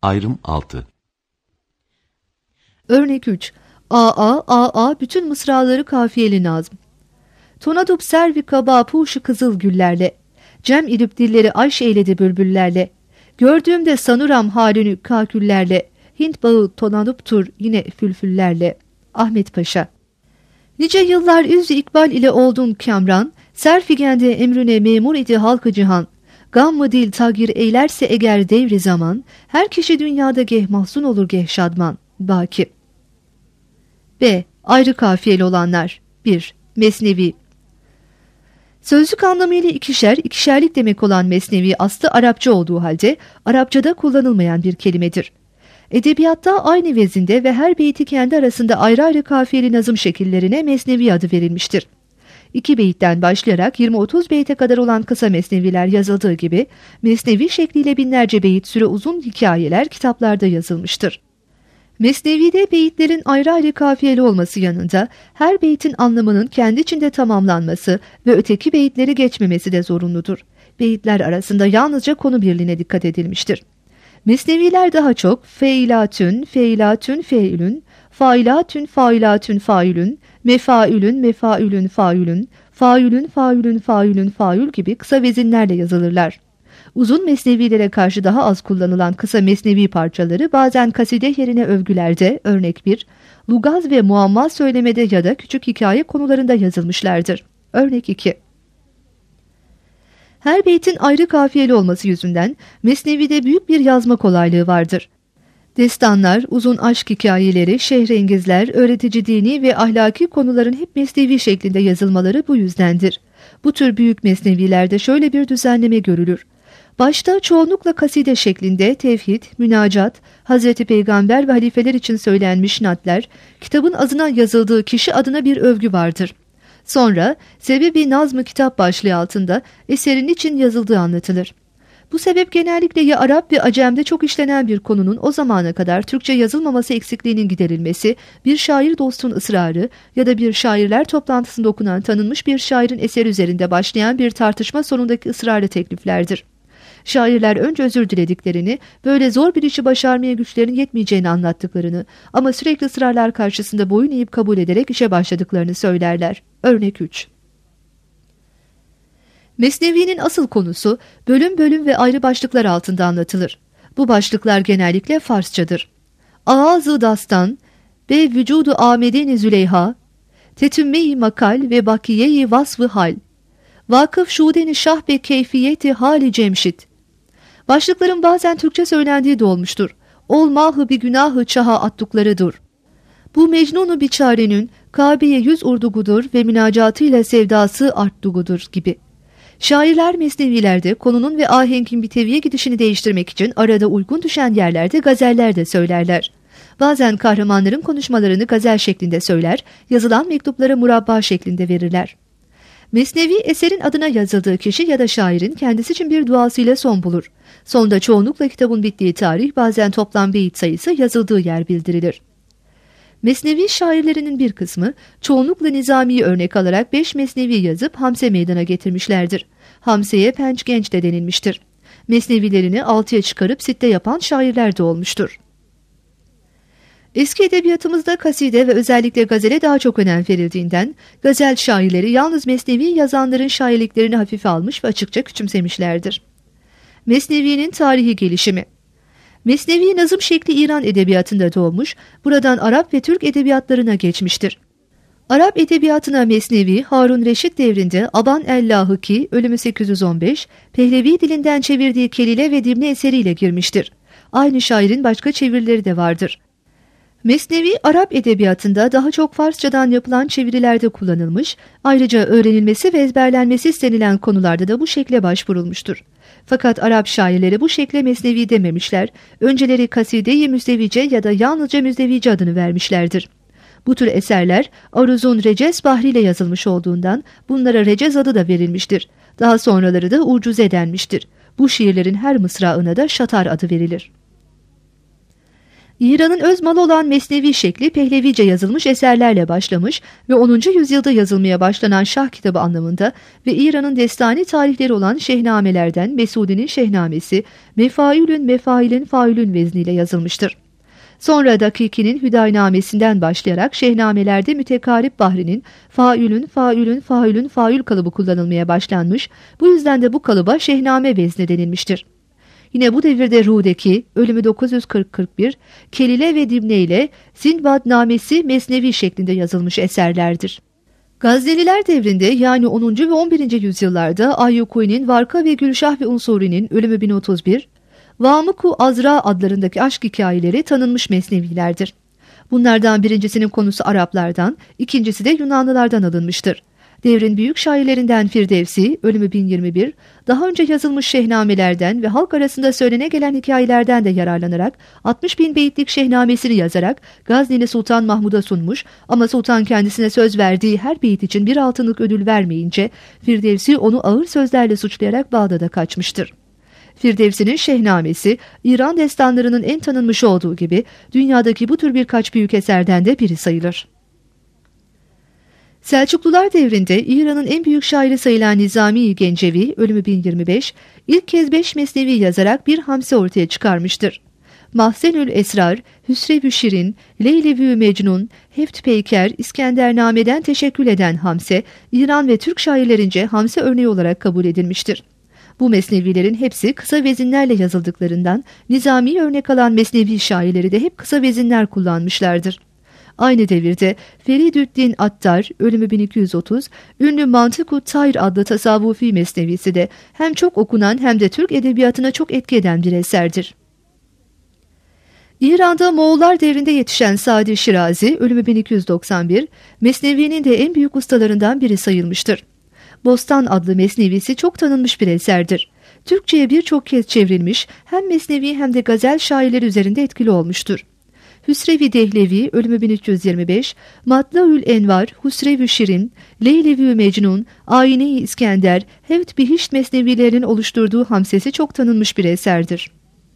Ayrım 6. Örnek 3. A bütün mısraları kafiyeli nazm. Tonadup servi kaba puşu kızıl güllerle. Cem idip dilleri ayş eyledi bülbüllerle. Gördüğümde sanuram halünü kaküllerle. Hint bağı tonaduptur yine fülfüllerle. Ahmet Paşa. Nice yıllar üz-i ikbal ile oldun kamran. Serfigende emrüne memur idi halkı cihan. Gam-ı dil tagir eylerse eğer devri zaman. Her kişi dünyada geh mahzun olur geh şadman. Baki. B. Ayrı kafiyeli olanlar. 1. Mesnevi. Sözlük anlamıyla ikişerlik demek olan mesnevi aslı Arapça olduğu halde Arapçada kullanılmayan bir kelimedir. Edebiyatta aynı vezinde ve her beyti kendi arasında ayrı ayrı kafiyeli nazım şekillerine mesnevi adı verilmiştir. 2 beyitten başlayarak 20-30 beyte kadar olan kısa mesneviler yazıldığı gibi mesnevi şekliyle binlerce beyit süre uzun hikayeler kitaplarda yazılmıştır. Mesnevi'de beyitlerin ayrı ayrı kafiyeli olması yanında her beytin anlamının kendi içinde tamamlanması ve öteki beyitleri geçmemesi de zorunludur. Beyitler arasında yalnızca konu birliğine dikkat edilmiştir. Mesneviler daha çok feilatün, feilatün, feilün, failatün, failatün, failün, mefaülün, mefaülün, faülün, faülün, faülün, faülün, faül gibi kısa vezinlerle yazılırlar. Uzun mesnevilere karşı daha az kullanılan kısa mesnevi parçaları bazen kaside yerine övgülerde, örnek 1, lugaz ve muamma söylemede ya da küçük hikaye konularında yazılmışlardır. Örnek 2. Her beytin ayrı kafiyeli olması yüzünden mesnevide büyük bir yazma kolaylığı vardır. Destanlar, uzun aşk hikayeleri, şehrengizler, öğretici dini ve ahlaki konuların hep mesnevi şeklinde yazılmaları bu yüzdendir. Bu tür büyük mesnevilerde şöyle bir düzenleme görülür. Başta çoğunlukla kaside şeklinde tevhid, münacat, Hazreti Peygamber ve halifeler için söylenmiş natler, kitabın adına yazıldığı kişi adına bir övgü vardır. Sonra sebebi nazm-ı kitap başlığı altında eserin için yazıldığı anlatılır. Bu sebep genellikle ya Arap ve Acem'de çok işlenen bir konunun o zamana kadar Türkçe yazılmaması eksikliğinin giderilmesi, bir şair dostun ısrarı ya da bir şairler toplantısında okunan tanınmış bir şairin eseri üzerinde başlayan bir tartışma sonundaki ısrarlı tekliflerdir. Şairler önce özür dilediklerini, böyle zor bir işi başarmaya güçlerinin yetmeyeceğini anlattıklarını ama sürekli ısrarlar karşısında boyun eğip kabul ederek işe başladıklarını söylerler. Örnek 3. Mesnevi'nin asıl konusu bölüm bölüm ve ayrı başlıklar altında anlatılır. Bu başlıklar genellikle Farsçadır. Ağaz-ı dastan, be vücudu Ahmedin Züleyha, tetümme-i makal ve bakiye-i vasf-ı hal, vakıf şudeni şah be keyfiyeti hali cemşit. Başlıkların bazen Türkçe söylendiği de olmuştur. Olmahı bir günahı çaha attıklarıdır. Bu Mecnun-u biçarenin Kabe'ye yüz urdugudur ve münacatıyla sevdası arttugudur gibi. Şairler mesnevilerde konunun ve ahengin bir teviye gidişini değiştirmek için arada uygun düşen yerlerde gazeller de söylerler. Bazen kahramanların konuşmalarını gazel şeklinde söyler, yazılan mektuplara murabba şeklinde verirler. Mesnevi eserin adına yazıldığı kişi ya da şairin kendisi için bir duasıyla son bulur. Sonda çoğunlukla kitabın bittiği tarih, bazen toplam beyit sayısı, yazıldığı yer bildirilir. Mesnevi şairlerinin bir kısmı çoğunlukla Nizami'yi örnek alarak 5 mesnevi yazıp Hamse meydana getirmişlerdir. Hamse'ye Penç Genç de denilmiştir. Mesnevilerini 6'ya çıkarıp sitte yapan şairler de olmuştur. Eski edebiyatımızda kaside ve özellikle gazele daha çok önem verildiğinden gazel şairleri yalnız mesnevi yazanların şairliklerini hafife almış ve açıkça küçümsemişlerdir. Mesnevi'nin tarihi gelişimi. Mesnevi nazım şekli İran edebiyatında doğmuş, buradan Arap ve Türk edebiyatlarına geçmiştir. Arap edebiyatına Mesnevi, Harun Reşit devrinde Aban el-Lahiki, ölümü 815, Pehlevi dilinden çevirdiği Kelile ve Dimne eseriyle girmiştir. Aynı şairin başka çevirileri de vardır. Mesnevi, Arap edebiyatında daha çok Farsçadan yapılan çevirilerde kullanılmış, ayrıca öğrenilmesi ve ezberlenmesi istenilen konularda da bu şekle başvurulmuştur. Fakat Arap şairleri bu şekle Mesnevi dememişler, önceleri Kaside-i Müzdevice ya da yalnızca Müzdevice adını vermişlerdir. Bu tür eserler Aruz'un Recez Bahri ile yazılmış olduğundan bunlara Recez adı da verilmiştir. Daha sonraları da ucuze denmiştir. Bu şiirlerin her mısrağına da Şatar adı verilir. İran'ın öz malı olan Mesnevi şekli Pehlevice yazılmış eserlerle başlamış ve 10. yüzyılda yazılmaya başlanan şah kitabı anlamında ve İran'ın destani tarihleri olan şehnamelerden Mesudi'nin Şehnamesi, Mefailün Mefailin Failün vezniyle yazılmıştır. Sonra Dakiki'nin Hüdaynamesinden başlayarak şehnamelerde Mütekarip Bahri'nin faülün, faülün, faülün, faül kalıbı kullanılmaya başlanmış, bu yüzden de bu kalıba şehname vezni denilmiştir. Yine bu devirde Ru'deki ölümü 940-41, Kelile ve Dibne ile Sindbadnamesi Mesnevi şeklinde yazılmış eserlerdir. Gazneliler devrinde yani 10. ve 11. yüzyıllarda Ayyukui'nin Varka ve Gülşah ve Unsuri'nin ölümü 1031, Vamıku Azra adlarındaki aşk hikayeleri tanınmış mesnevilerdir. Bunlardan birincisinin konusu Araplardan, ikincisi de Yunanlılardan alınmıştır. Devrin büyük şairlerinden Firdevsi, ölümü 1021, daha önce yazılmış şehnamelerden ve halk arasında söylene gelen hikayelerden de yararlanarak 60.000 beyitlik şehnamesini yazarak Gazneli Sultan Mahmud'a sunmuş ama sultan kendisine söz verdiği her beyit için bir altınlık ödül vermeyince Firdevsi onu ağır sözlerle suçlayarak Bağdat'a kaçmıştır. Firdevsi'nin Şehnamesi, İran destanlarının en tanınmış olduğu gibi dünyadaki bu tür birkaç büyük eserden de biri sayılır. Selçuklular devrinde İran'ın en büyük şairi sayılan Nizami-i Gencevi, ölümü 1025, ilk kez 5 mesnevi yazarak bir hamse ortaya çıkarmıştır. Mahzenül Esrar, Hüsrev-ü Şirin, Leylev-ü Mecnun, Heft Peyker, İskendername'den teşekkül eden hamse, İran ve Türk şairlerince hamse örneği olarak kabul edilmiştir. Bu mesnevilerin hepsi kısa vezinlerle yazıldıklarından Nizami'yi örnek alan mesnevi şairleri de hep kısa vezinler kullanmışlardır. Aynı devirde Feridüddin Attar, ölümü 1230, ünlü Mantık-ı Tayr adlı tasavvufi mesnevisi de hem çok okunan hem de Türk edebiyatına çok etki eden bir eserdir. İran'da Moğollar devrinde yetişen Sadi Şirazi, ölümü 1291, mesnevinin de en büyük ustalarından biri sayılmıştır. Bostan adlı mesnevisi çok tanınmış bir eserdir. Türkçe'ye birçok kez çevrilmiş, hem mesnevi hem de gazel şairleri üzerinde etkili olmuştur. Hüsrev-i Dehlevi, ölümü 1325, Matlaül Envar, Hüsrev-i Şirin, Leylev-ü Mecnun, Ayine-i İskender, Hevt Bihişt mesnevilerinin oluşturduğu hamsesi çok tanınmış bir eserdir.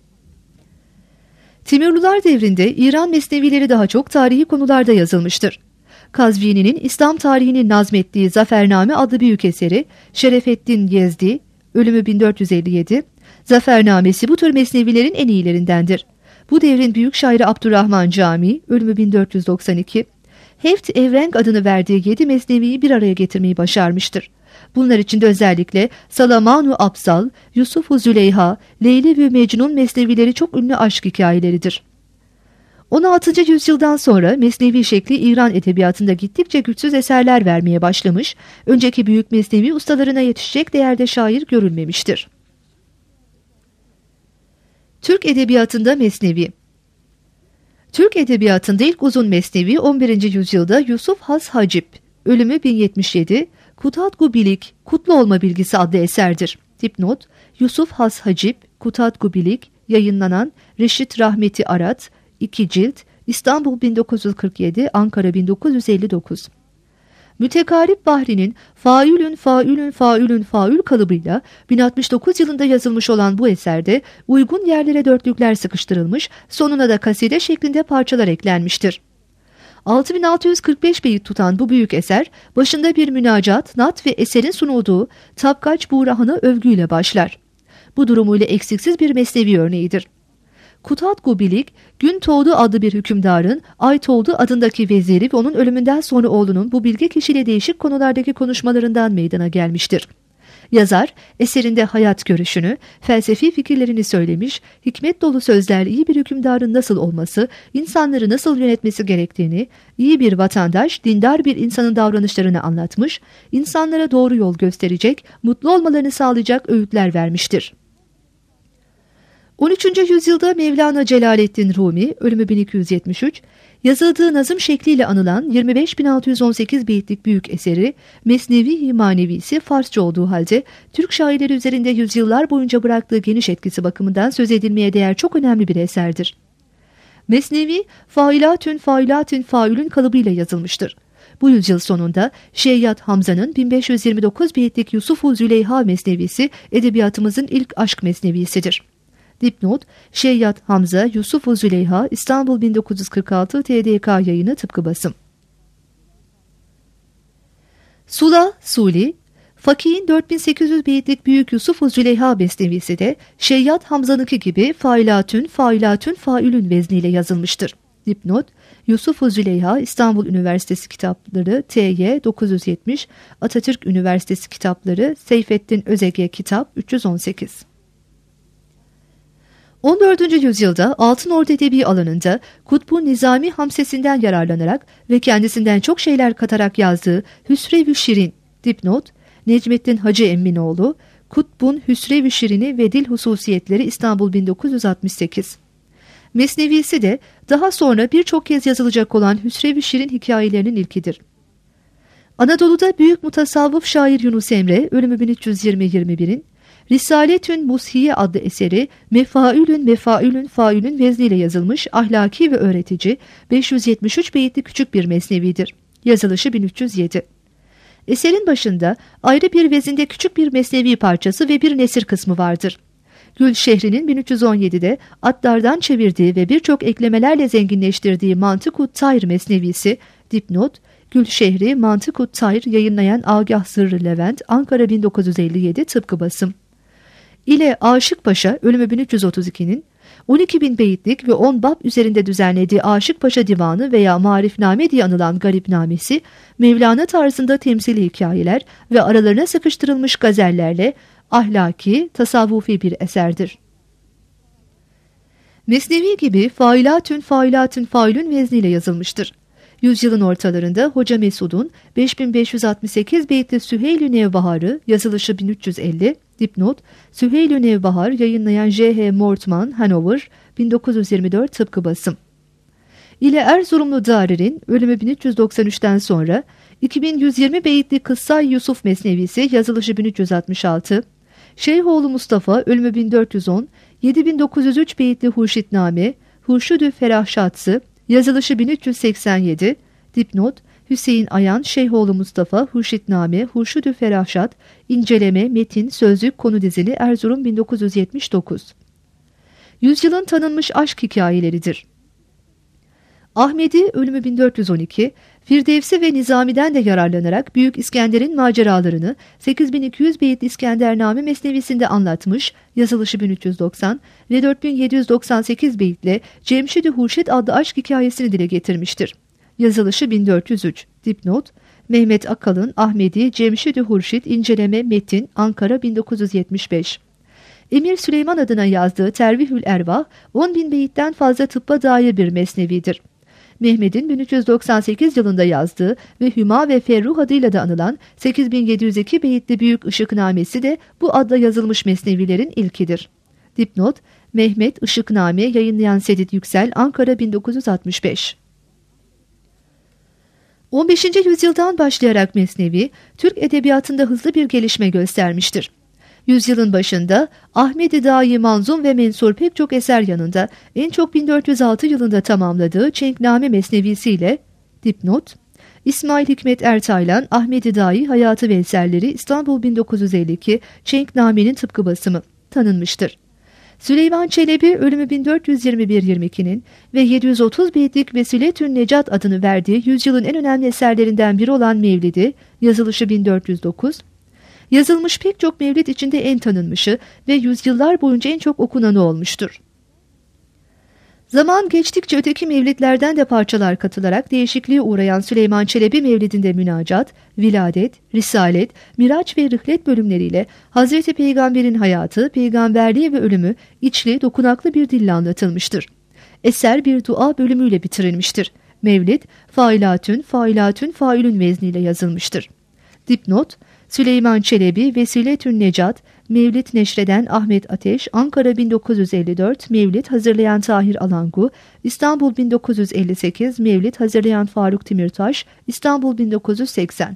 Timurlular devrinde İran mesnevileri daha çok tarihi konularda yazılmıştır. Kazvini'nin İslam tarihini nazmettiği Zafername adlı büyük eseri, Şerefeddin Yezdi, ölümü 1457, Zafernamesi bu tür mesnevilerin en iyilerindendir. Bu devrin büyük şairi Abdurrahman Cami, ölümü 1492, Heft Evrenk adını verdiği 7 mesneviyi bir araya getirmeyi başarmıştır. Bunlar içinde özellikle Salamanu Absal, Yusuf-u Züleyha, Leylev-ü Mecnun mesnevileri çok ünlü aşk hikayeleridir. 16. yüzyıldan sonra mesnevi şekli İran edebiyatında gittikçe güçsüz eserler vermeye başlamış, önceki büyük mesnevi ustalarına yetişecek değerde şair görülmemiştir. Türk edebiyatında mesnevi. Türk edebiyatında ilk uzun mesnevi 11. yüzyılda Yusuf Has Hacip, ölümü 1077, Kutatgu Bilik, Kutlu Olma Bilgisi adlı eserdir. Dipnot, Yusuf Has Hacip, Kutatgu Bilik, yayınlanan Reşit Rahmeti Arat, 2 cilt, İstanbul 1947, Ankara 1959. Mütekarip Bahri'nin faülün faülün faülün faül kalıbıyla 1069 yılında yazılmış olan bu eserde uygun yerlere dörtlükler sıkıştırılmış, sonuna da kaside şeklinde parçalar eklenmiştir. 6645 beyit tutan bu büyük eser, başında bir münacat, nat ve eserin sunulduğu Tapkaç Buğrahan'a övgüyle başlar. Bu durumuyla eksiksiz bir mesnevi örneğidir. Kutatgu Bilik, Gün Doğdu adlı bir hükümdarın Ay Doğdu adındaki veziri ve onun ölümünden sonra oğlunun bu bilge kişiyle değişik konulardaki konuşmalarından meydana gelmiştir. Yazar, eserinde hayat görüşünü, felsefi fikirlerini söylemiş, hikmet dolu sözlerle iyi bir hükümdarın nasıl olması, insanları nasıl yönetmesi gerektiğini, iyi bir vatandaş, dindar bir insanın davranışlarını anlatmış, insanlara doğru yol gösterecek, mutlu olmalarını sağlayacak öğütler vermiştir. 13. yüzyılda Mevlana Celaleddin Rumi, ölümü 1273, yazıldığı nazım şekliyle anılan 25.618 beyitlik büyük eseri Mesnevi-i Manevisi Farsça olduğu halde Türk şairleri üzerinde yüzyıllar boyunca bıraktığı geniş etkisi bakımından söz edilmeye değer çok önemli bir eserdir. Mesnevi, failatün failatün faülün kalıbıyla yazılmıştır. Bu yüzyıl sonunda Şeyyat Hamza'nın 1529 beyitlik Yusuf-u Züleyha mesnevisi edebiyatımızın ilk aşk mesnevisidir. Dipnot, Şeyyat Hamza, Yusuf Züleyha, İstanbul 1946 TDK yayını tıpkı basım. Sula, Suli, Fakih'in 4800 beyitlik Büyük Yusuf Züleyha Mesnevisi de Şeyyat Hamza'nınki gibi failatün, failatün, faülün vezniyle yazılmıştır. Dipnot, Yusuf Züleyha, İstanbul Üniversitesi Kitapları, TY 970, Atatürk Üniversitesi Kitapları, Seyfettin Özege Kitap 318. 14. yüzyılda Altınordu edebi alanında Kutbu Nizami hamsesinden yararlanarak ve kendisinden çok şeyler katarak yazdığı Hüsrev-i Şirin, dipnot, Necmettin Hacı Emminoğlu, Kutbun Hüsrev-i Şirin'i ve Dil Hususiyetleri İstanbul 1968. Mesnevisi de daha sonra birçok kez yazılacak olan Hüsrev-i Şirin hikayelerinin ilkidir. Anadolu'da büyük mutasavvıf şair Yunus Emre, ölümü 1320-21'in, Risaletün Mushiye adlı eseri mefaülün mefaülün faülün vezniyle yazılmış ahlaki ve öğretici 573 beyitli küçük bir mesnevidir. Yazılışı 1307. Eserin başında ayrı bir vezinde küçük bir mesnevi parçası ve bir nesir kısmı vardır. Gül Şehri'nin 1317'de atlardan çevirdiği ve birçok eklemelerle zenginleştirdiği Mantık-ı Tayr mesnevisi, dipnot, Gül Şehri Mantık-ı Tayr yayınlayan Agah Sırrı Levent, Ankara 1957 tıpkı basım. İle Aşık Paşa, ölümü 1332'nin 12.000 beyitlik ve 10 bab üzerinde düzenlediği Aşık Paşa Divanı veya Marifname diye anılan Garipnamesi, Mevlana tarzında temsili hikayeler ve aralarına sıkıştırılmış gazellerle ahlaki, tasavvufi bir eserdir. Mesnevi gibi failatün failatün failün vezniyle yazılmıştır. Yüzyılın ortalarında Hoca Mesud'un 5568 beyitli Süheyl-i Nevbahar'ı, yazılışı 1350, dipnot, Süheyl-i Nevbahar yayınlayan J.H. Mortman, Hanover, 1924 tıpkı basım. İle Erzurumlu Darir'in, ölümü 1393'ten sonra 2120 beyitli Kıssay Yusuf Mesnevisi, yazılışı 1366, Şeyhoğlu Mustafa, ölümü 1410, 7903 beyitli Hurşitname, Hurşud-ü Ferahşatsı, yazılışı 1387, dipnot, Hüseyin Ayan, Şeyhoğlu Mustafa, Hurşitname, Hurşud-ü Ferahşat, İnceleme, Metin, Sözlük, Konu dizili, Erzurum 1979. Yüzyılın tanınmış aşk hikayeleridir. Ahmedi, ölümü 1412, Firdevsi ve Nizami'den de yararlanarak Büyük İskender'in maceralarını 8200 beyit İskendername mesnevisinde anlatmış, yazılışı 1390 ve 4798 beyitle Cemşid-i Hurşit adlı aşk hikayesini dile getirmiştir. Yazılışı 1403, dipnot, Mehmet Akalın, Ahmedi, Cemşid-i Hurşit, İnceleme, Metin, Ankara 1975. Emir Süleyman adına yazdığı Tervihül Ervah, 10.000 beyitten fazla tıbba dair bir mesnevidir. Mehmet'in 1398 yılında yazdığı ve Hüma ve Ferruh adıyla da anılan 8702 beyitli Büyük Işıknamesi de bu adla yazılmış mesnevilerin ilkidir. Dipnot, Mehmet Işıkname yayınlayan Sedit Yüksel, Ankara 1965. 15. yüzyıldan başlayarak mesnevi, Türk edebiyatında hızlı bir gelişme göstermiştir. Yüzyılın başında Ahmed-i Dahi Manzum ve Mensur pek çok eser yanında en çok 1406 yılında tamamladığı Çenkname mesnevisiyle, dipnot, İsmail Hikmet Ertaylan, Ahmed-i Dahi Hayatı ve Eserleri, İstanbul 1952, Çenkname'nin tıpkı basımı tanınmıştır. Süleyman Çelebi, ölümü 1421-22'nin ve 730 beyitlik Vesiletün Necat adını verdiği yüzyılın en önemli eserlerinden biri olan Mevlidi, yazılışı 1409, yazılmış pek çok mevlid içinde en tanınmışı ve yüzyıllar boyunca en çok okunanı olmuştur. Zaman geçtikçe öteki mevlidlerden de parçalar katılarak değişikliğe uğrayan Süleyman Çelebi mevlidinde münacat, viladet, risalet, miraç ve rihlet bölümleriyle Hazreti Peygamber'in hayatı, peygamberliği ve ölümü içli, dokunaklı bir dille anlatılmıştır. Eser bir dua bölümüyle bitirilmiştir. Mevlid, failatün, failatün, failün vezniyle yazılmıştır. Dipnot, Süleyman Çelebi, Vesiletün Necat, Mevlid neşreden Ahmet Ateş, Ankara 1954, Mevlid hazırlayan Tahir Alangu, İstanbul 1958, Mevlid hazırlayan Faruk Timirtaş, İstanbul 1980.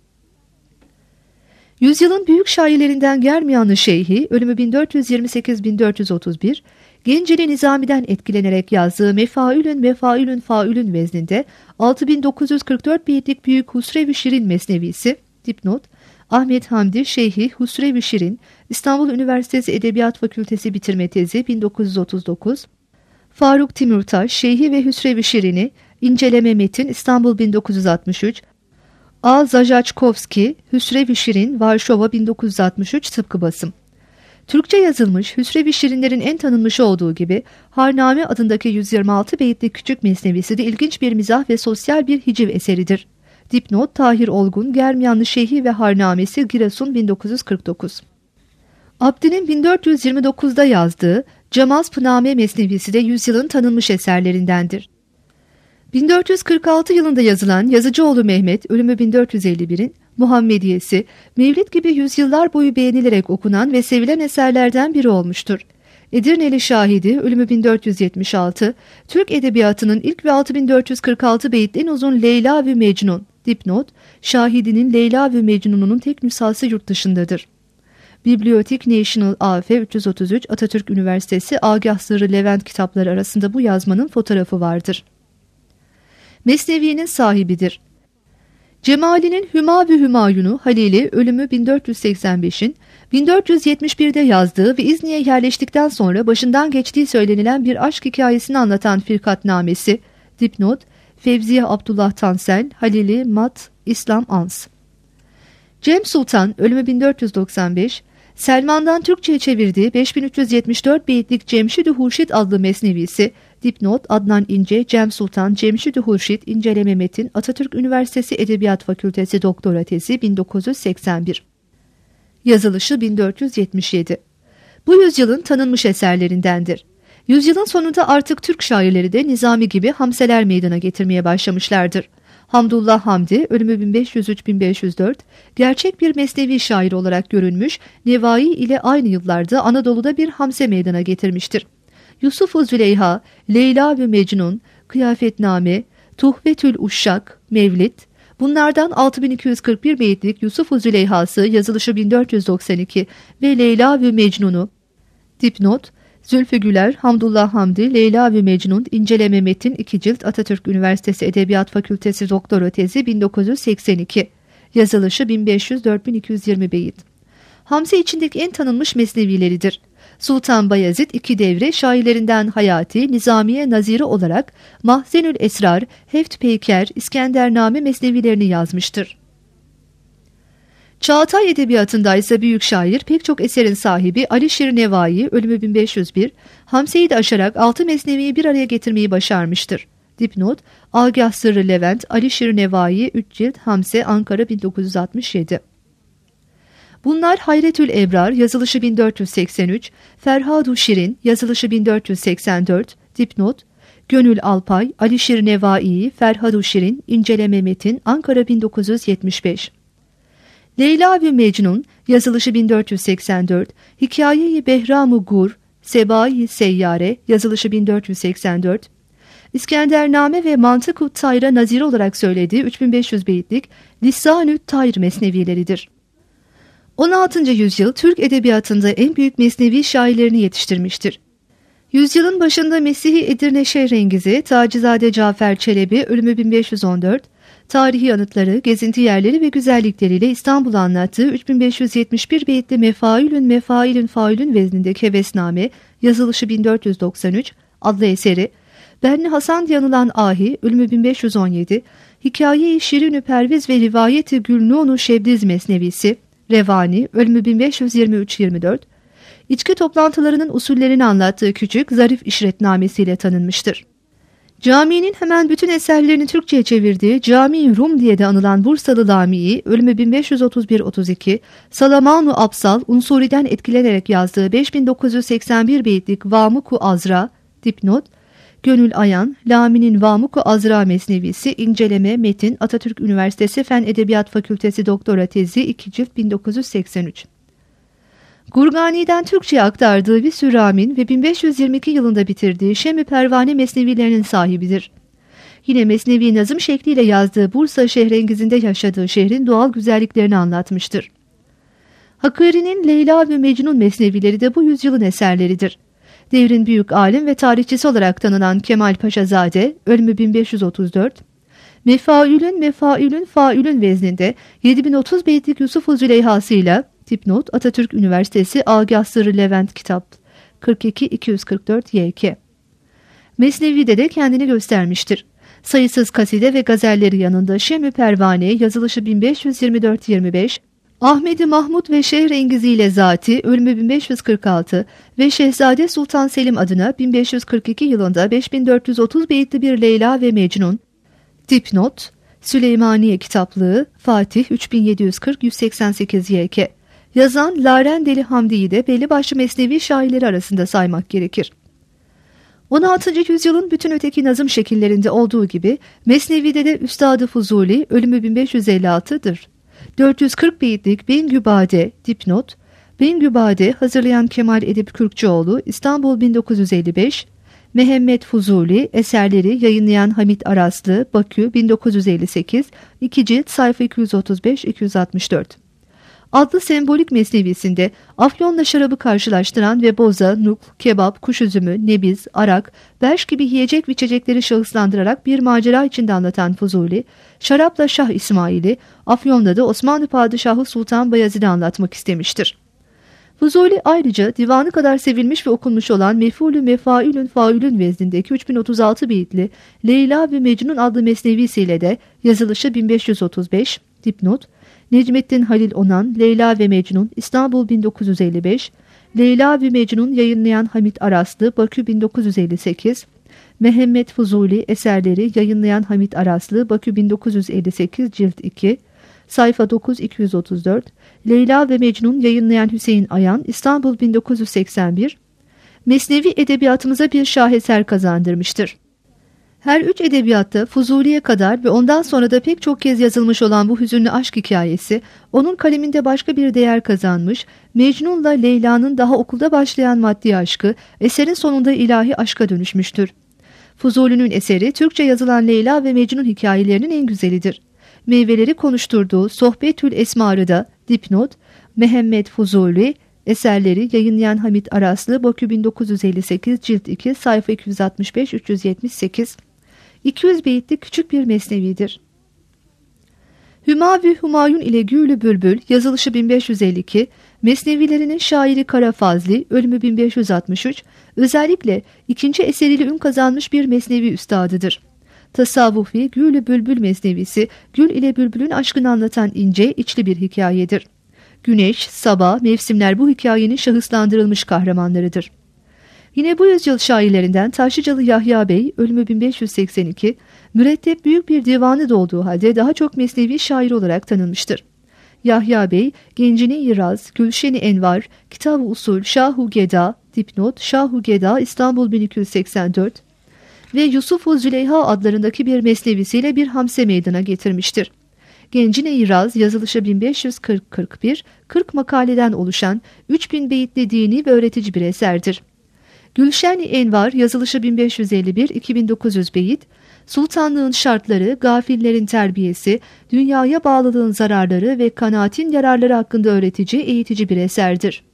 Yüzyılın büyük şairlerinden Germiyanlı Şeyhi, ölümü 1428-1431, Genceli Nizami'den etkilenerek yazdığı Mefaülün Mefaülün Faülün vezninde 6944 beyitlik Büyük Husrev-i Şirin mesnevisi, dipnot, Ahmet Hamdi Şeyhi Husrev-i Şirin, İstanbul Üniversitesi Edebiyat Fakültesi bitirme tezi 1939. Faruk Timurtaş Şeyhi ve Husrev-i Şirin'i inceleme metin İstanbul 1963. A. Zajaczkowski Husrev-i Şirin Varşova 1963 tıpkı basım. Türkçe yazılmış Husrev-i Şirinlerin en tanınmışı olduğu gibi Harname adındaki 126 beyitlik küçük mesnevisi de ilginç bir mizah ve sosyal bir hiciv eseridir. Dipnot Tahir Olgun Germiyanlı Şeyhi ve Harnamesi Giresun 1949. Abdi'nin 1429'da yazdığı Camaz-Pıname mesnevisi de yüzyılın tanınmış eserlerindendir. 1446 yılında yazılan Yazıcıoğlu Mehmet, ölümü 1451'in Muhammediyesi, Mevlid gibi yüzyıllar boyu beğenilerek okunan ve sevilen eserlerden biri olmuştur. Edirneli Şahidi, ölümü 1476, Türk edebiyatının ilk ve 6446 beyitli en uzun Leyla ve Mecnun. Dipnot, Şahidi'nin Leyla ve Mecnun'un tek nüshası yurt dışındadır. Bibliotek National AF 333 Atatürk Üniversitesi Agah Sırrı Levent kitapları arasında bu yazmanın fotoğrafı vardır. Mesnevi'nin sahibidir. Cemali'nin Hüma ve Hümayun'u Halili, ölümü 1485'in 1471'de yazdığı ve İzni'ye yerleştikten sonra başından geçtiği söylenilen bir aşk hikayesini anlatan Firkatnamesi. Dipnot, Fevziye Abdullah Tansel, Halili Mat İslam Ans. Cem Sultan, ölümü 1495, Selman'dan Türkçe'ye çevirdiği 5374 beyitlik Cemşid-i Hurşit adlı mesnevisi. Dipnot, Adnan İnce, Cem Sultan, Cemşid-i Hurşit, İnceleme Metin, Atatürk Üniversitesi Edebiyat Fakültesi Doktora Tezi 1981. Yazılışı 1477. Bu yüzyılın tanınmış eserlerindendir. Yüzyılın sonunda artık Türk şairleri de Nizami gibi hamseler meydana getirmeye başlamışlardır. Hamdullah Hamdi, ölümü 1503-1504, gerçek bir mesnevi şair olarak görünmüş, Nevai ile aynı yıllarda Anadolu'da bir hamse meydana getirmiştir. Yusuf-u Züleyha, Leyla ve Mecnun, Kıyafetname, Tuhvetül Uşşak, Mevlid, bunlardan 6241 beyitlik Yusuf-u Züleyha'sı yazılışı 1492 ve Leyla ve Mecnun'u. Dipnot, Zülfü Güler, Hamdullah Hamdi, Leyla ve Mecnun, İnceleme Metin 2 cilt Atatürk Üniversitesi Edebiyat Fakültesi Doktora Tezi 1982, yazılışı 1500-4220 beyit. Hamse içindeki en tanınmış mesnevileridir. Sultan Bayezid iki devre şairlerinden Hayati, Nizamiye Naziri olarak Mahzenül Esrar, Heft Peyker, İskendername mesnevilerini yazmıştır. Çağatay Edebiyatı'nda ise büyük şair, pek çok eserin sahibi Ali Şir Nevai, ölümü 1501, Hamse'yi de aşarak 6 mesneviyi bir araya getirmeyi başarmıştır. Dipnot, Agah Sırrı Levent, Ali Şir Nevai, 3 cilt, Hamse, Ankara 1967. Bunlar Hayretül Ebrar, yazılışı 1483, Ferhad-u Şirin, yazılışı 1484, Dipnot, Gönül Alpay, Ali Şir Nevai, Ferhad-u Şirin, İnceleme Metin, Ankara 1975. Leyla ve Mecnun, yazılışı 1484, Hikaye-i Behram-ı Gur, Sebai Seyyare, yazılışı 1484, İskendername ve Mantık-ı Tayr'a nazir olarak söylediği 3500 beyitlik Lisan-ü Tayr mesnevileridir. 16. yüzyıl Türk edebiyatında en büyük mesnevi şairlerini yetiştirmiştir. Yüzyılın başında Mesih-i Edirne Şehrengizi, Tacizade Cafer Çelebi, ölümü 1514, tarihi anıtları, gezinti yerleri ve güzellikleriyle İstanbul'u anlattığı 3571 beyitli Mefailün Failün veznindeki Hevesname, yazılışı 1493 adlı eseri, Benli Hasan diye anılan Ahi, ölümü 1517, Hikaye-i Şirin-ü Perviz ve Rivayet-i Gülnûn-u Şebdiz mesnevisi, Revani, ölümü 1523-24, içki toplantılarının usullerini anlattığı küçük, zarif işretnamesiyle tanınmıştır. Cami'nin hemen bütün eserlerini Türkçe'ye çevirdiği Cami-i Rum diye de anılan Bursalı Lami'yi, ölümü 1531-32, Salamanu Absal, Unsuri'den etkilenerek yazdığı 5981 beyitlik Vamuk-u Azra, dipnot, Gönül Ayan, Lami'nin Vamuk-u Azra mesnevisi, İnceleme Metin, Atatürk Üniversitesi Fen Edebiyat Fakültesi Doktora Tezi 2 cilt 1983. Gurgani'den Türkçe'ye aktardığı Visüramin ve 1522 yılında bitirdiği Şem-i Pervane mesnevilerinin sahibidir. Yine mesnevi nazım şekliyle yazdığı Bursa Şehrengizinde yaşadığı şehrin doğal güzelliklerini anlatmıştır. Hakkari'nin Leyla ve Mecnun mesnevileri de bu yüzyılın eserleridir. Devrin büyük alim ve tarihçisi olarak tanınan Kemal Paşazade, ölümü 1534, Mefaülün faülün vezninde 7030 beytlik Yusuf-u Züleyha'sıyla dipnot Atatürk Üniversitesi Agah Sırrı Levent Kitap 42-244 YK. Mesnevi'de de kendini göstermiştir. Sayısız kaside ve gazelleri yanında Şem-i Pervane yazılışı 1524-25, Ahmedi Mahmud ve Şehrengizi ile Zati ölümü 1546 ve Şehzade Sultan Selim adına 1542 yılında 5430 beyitli bir Leyla ve Mecnun, dipnot Süleymaniye kitaplığı Fatih 3740-188 YK. Yazan Laren Deli Hamdi'yi de belli başlı mesnevi şairleri arasında saymak gerekir. 16. yüzyılın bütün öteki nazım şekillerinde olduğu gibi Mesnevi'de de Üstad-ı Fuzuli ölümü 1556'dır. 440 beyitlik Bengübade dipnot, Bengübade hazırlayan Kemal Edip Kürkçüoğlu İstanbul 1955, Mehmet Fuzuli eserleri yayınlayan Hamit Araslı Bakü 1958, 2 cilt sayfa 235-264. Adlı sembolik mesnevisinde afyonla şarabı karşılaştıran ve boza, nuk, kebap, kuş üzümü, nebiz, arak, berş gibi yiyecek ve içecekleri şahıslandırarak bir macera içinde anlatan Fuzuli, şarapla Şah İsmail'i, Afyon'da da Osmanlı Padişahı Sultan Bayezid'i anlatmak istemiştir. Fuzuli ayrıca divanı kadar sevilmiş ve okunmuş olan Mef'ulü Mefaülün Faülün veznindeki 3036 beyitli Leyla ve Mecnun adlı mesnevisiyle de yazılışı 1535, dipnot, Necmettin Halil Onan, Leyla ve Mecnun, İstanbul 1955, Leyla ve Mecnun yayınlayan Hamit Araslı, Bakü 1958, Mehmet Fuzuli eserleri yayınlayan Hamit Araslı, Bakü 1958, cilt 2, sayfa 9-234, Leyla ve Mecnun yayınlayan Hüseyin Ayan, İstanbul 1981, Mesnevi edebiyatımıza bir şaheser kazandırmıştır. Her üç edebiyatta Fuzuli'ye kadar ve ondan sonra da pek çok kez yazılmış olan bu hüzünlü aşk hikayesi, onun kaleminde başka bir değer kazanmış, Mecnun'la Leyla'nın daha okulda başlayan maddi aşkı, eserin sonunda ilahi aşka dönüşmüştür. Fuzuli'nin eseri, Türkçe yazılan Leyla ve Mecnun hikayelerinin en güzelidir. Meyveleri konuşturduğu Sohbetül Esmar'ı da dipnot, Mehmet Fuzuli, eserleri yayınlayan Hamit Araslı, Bakü 1958, cilt 2, sayfa 265-378, 200 beyitlik küçük bir mesnevidir. Hümavi Humayun ile Gülü Bülbül yazılışı 1552, mesnevilerinin şairi Kara Fazli ölümü 1563, özellikle ikinci eseriyle ün kazanmış bir mesnevi üstadıdır. Tasavvufi Gülü Bülbül mesnevisi, Gül ile Bülbül'ün aşkını anlatan ince, içli bir hikayedir. Güneş, sabah, mevsimler bu hikayenin şahıslandırılmış kahramanlarıdır. Yine bu yüzyıl şairlerinden Taşlıcalı Yahya Bey, ölümü 1582, mürettep büyük bir divanı da olduğu halde daha çok mesnevi şair olarak tanınmıştır. Yahya Bey, Gencini İraz, Gülşeni Envar, Kitab-ı Usul, Şah-ı Geda, dipnot, Şah-ı Geda, İstanbul 1284 ve Yusuf-u Züleyha adlarındaki bir mesnevisiyle bir hamse meydana getirmiştir. Gencine İraz yazılışı 1540-41, 40 makaleden oluşan 3000 beyitli dini ve öğretici bir eserdir. Gülşen-i Envar yazılışı 1551, 2900 beyit, sultanlığın şartları, gafillerin terbiyesi, dünyaya bağlılığın zararları ve kanaatin yararları hakkında öğretici, eğitici bir eserdir.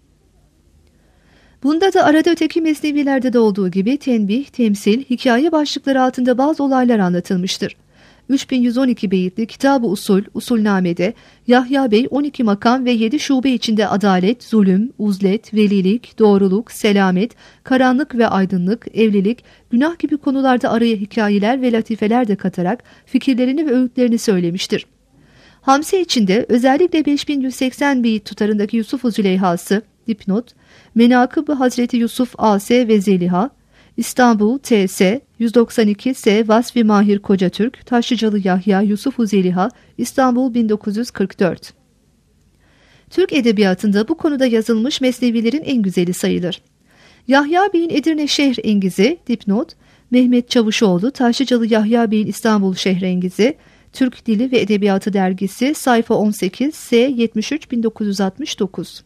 Bunda da arada öteki mesnevilerde de olduğu gibi tenbih, temsil, hikaye başlıkları altında bazı olaylar anlatılmıştır. 3112 beyitli Kitab-ı Usul, Usulname'de Yahya Bey 12 makam ve 7 şube içinde adalet, zulüm, uzlet, velilik, doğruluk, selamet, karanlık ve aydınlık, evlilik, günah gibi konularda araya hikayeler ve latifeler de katarak fikirlerini ve öğütlerini söylemiştir. Hamse içinde özellikle 5180 beyit tutarındaki Yusuf-u Züleyha'sı, dipnot, Menakıb-ı Hazreti Yusuf A.S. ve Zeliha, İstanbul T.S. 192 S. Vasfi Mahir Kocatürk, Taşlıcalı Yahya Yusuf-u Zeliha, İstanbul 1944. Türk edebiyatında bu konuda yazılmış mesnevilerin en güzeli sayılır. Yahya Bey'in Edirne Şehrengizi, dipnot, Mehmet Çavuşoğlu, Taşlıcalı Yahya Bey'in İstanbul Şehrengizi, Türk Dili ve Edebiyatı Dergisi, sayfa 18 S. 73 1969.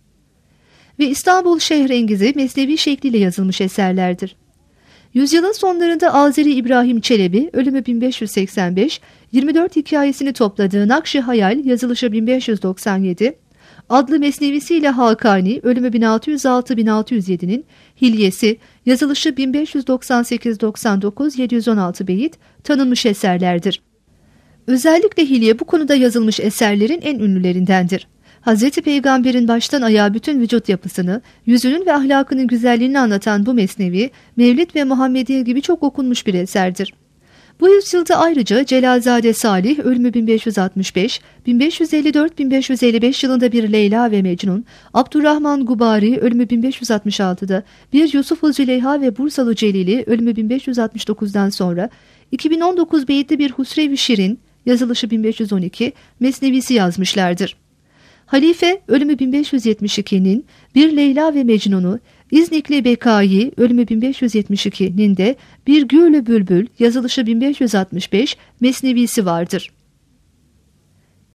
Ve İstanbul Şehrengizi mesnevi şekliyle yazılmış eserlerdir. Yüzyılın sonlarında Azeri İbrahim Çelebi, ölümü 1585, 24 hikayesini topladığı Nakş-ı Hayal, yazılışı 1597, adlı mesnevisiyle Hakani, ölümü 1606-1607'nin Hilyesi, yazılışı 1598-99, 716 beyit, tanınmış eserlerdir. Özellikle Hilye bu konuda yazılmış eserlerin en ünlülerindendir. Hz. Peygamber'in baştan ayağa bütün vücut yapısını, yüzünün ve ahlakının güzelliğini anlatan bu mesnevi, Mevlid ve Muhammediye gibi çok okunmuş bir eserdir. Bu yüzyılda ayrıca Celalzade Salih ölümü 1565, 1554-1555 yılında bir Leyla ve Mecnun, Abdurrahman Gubari ölümü 1566'da bir Yusuf-u Züleyha ve Bursalı Celili ölümü 1569'dan sonra 2019 beyitli bir Husrev-i Şirin yazılışı 1512 mesnevisi yazmışlardır. Halife ölümü 1572'nin bir Leyla ve Mecnun'u, İznikli Bekai ölümü 1572'nin de bir Gül-ü Bülbül yazılışı 1565 mesnevisi vardır.